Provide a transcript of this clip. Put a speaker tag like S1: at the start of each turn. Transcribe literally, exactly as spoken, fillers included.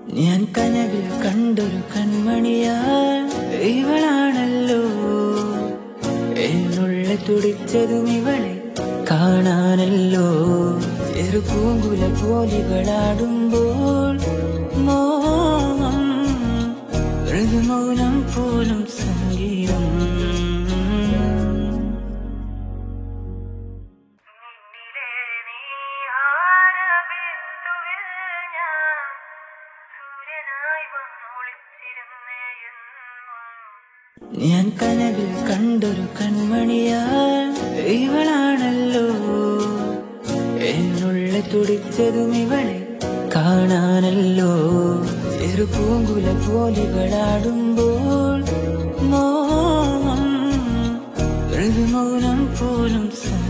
S1: ഞാൻ കനവിൽ കണ്ടൊരു കൺമണിയാൽ ഇവളാണല്ലോ എന്നുള്ള തുടിച്ചതും ഇവളെ കാണാനല്ലോ. ചെറുപൂങ്കുല പോലിവളാടുമ്പോൾ മോഹം മൃദുമൗനം പോലും സംഗീതം. ഞാൻ കനവിൽ കണ്ടൊരു കൺമണിയാൽ ഇവളാണല്ലോ എന്നുള്ള തുടിച്ചതും ഇവളെ കാണാനല്ലോ. ചെറുപൂങ്കുല പോലിവളാടുമ്പോൾ മോഹം മൃദുമൗനം പോലും